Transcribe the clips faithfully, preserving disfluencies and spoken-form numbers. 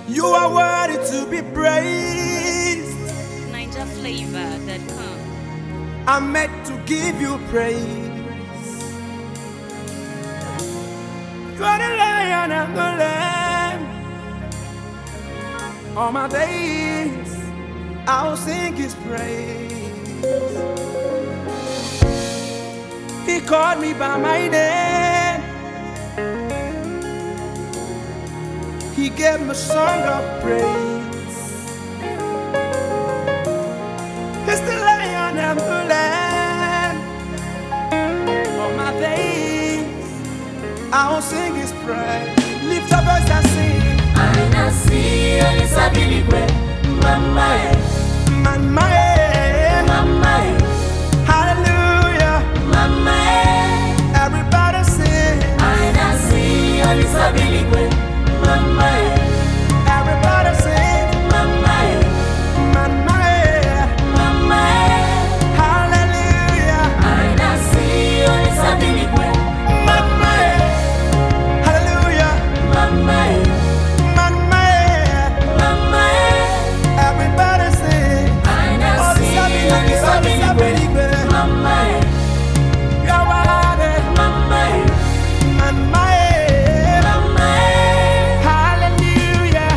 You are worthy to be praised. Niger Flavor dot com. I'm meant to give you praise. You are the Lion and the Lamb. All my days I'll sing His praise. He called me by my name. He gave me a song of praise. He's the Lion and the Lamb. All my days I'll sing His praise. Lift up voice and sing. Aina si Elisabili Mama eh, Mama eh, Mama eh, hallelujah. Mama eh. Everybody sing. Aina si Elisabili Mama eh, Everybody sing. Mama eh, Mama eh, Mama eh. hallelujah. Aina si Elisabili Mama eh, hallelujah. Mama eh, Mama eh, Mama eh. everybody sing. Aina Oh, si Elisabili, Elisabili, Mama eh, you are worthy. Mama eh, Mama eh, Mama eh. hallelujah.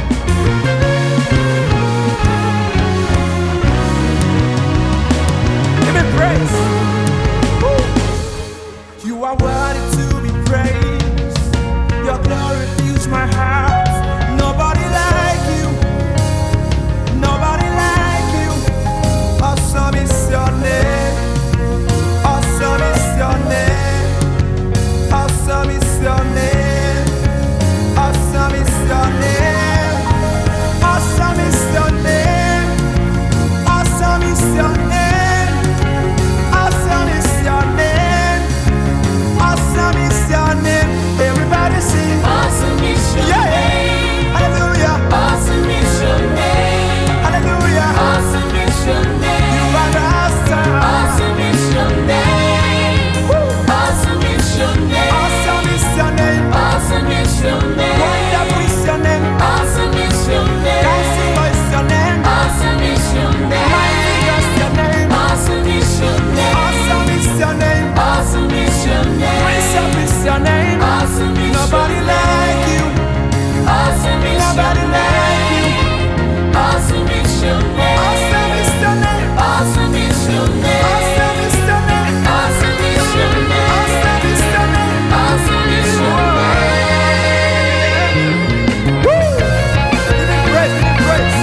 Give me praise. Woo. You are worthy to be praised. Your glory fills my heart. Nobody like you. Nobody like you. Awesome is your name. Awesome is your name. Awesome is your name. Awesome is your name. Awesome is your name. Awesome is your name. Awesome is your name. Awesome is your name. Everybody sing. Awesome is your Yeah. name. Hallelujah. Awesome is your name. Hallelujah. Awesome is your name. You are the master. Awesome is your name. Woo. Awesome is your name. Awesome is your name. Awesome is your name. Wonderful is your name. Awesome is your name. Dancing is your name. Awesome is your name. Mighty is your name. Awesome is your name. Awesome is your name. Awesome is your name. Prince of is your name. Awesome is Nobody your like you. Awesome is Nobody your like you. name. Awesome is your name. Awesome is your name. Awesome is your name. Awesome is your name. Awesome is your name. Awesome is your name. Awesome is your name. Woo! Give me praise, give me praise.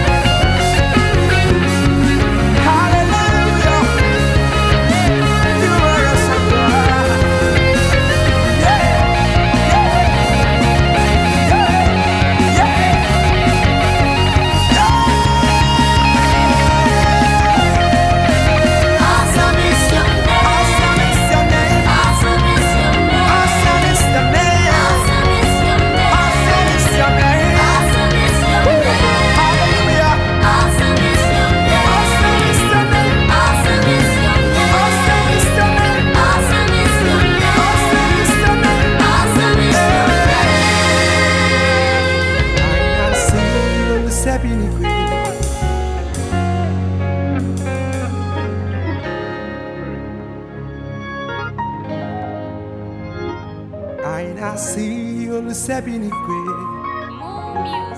Hallelujah. You are awesome, God. Yeah, yeah, yeah, yeah, Awesome is your name. Awesome is your name. Awesome is your name. Awesome is the name. Awesome is your name. Awesome is your name. Awesome is your name. Hallelujah. Awesome is your name. Awesome is the name. Awesome is your name. Awesome is the name. Awesome is your name. Awesome is the name. Awesome is your name. I see the stepping queen. I see the stepping queen. More music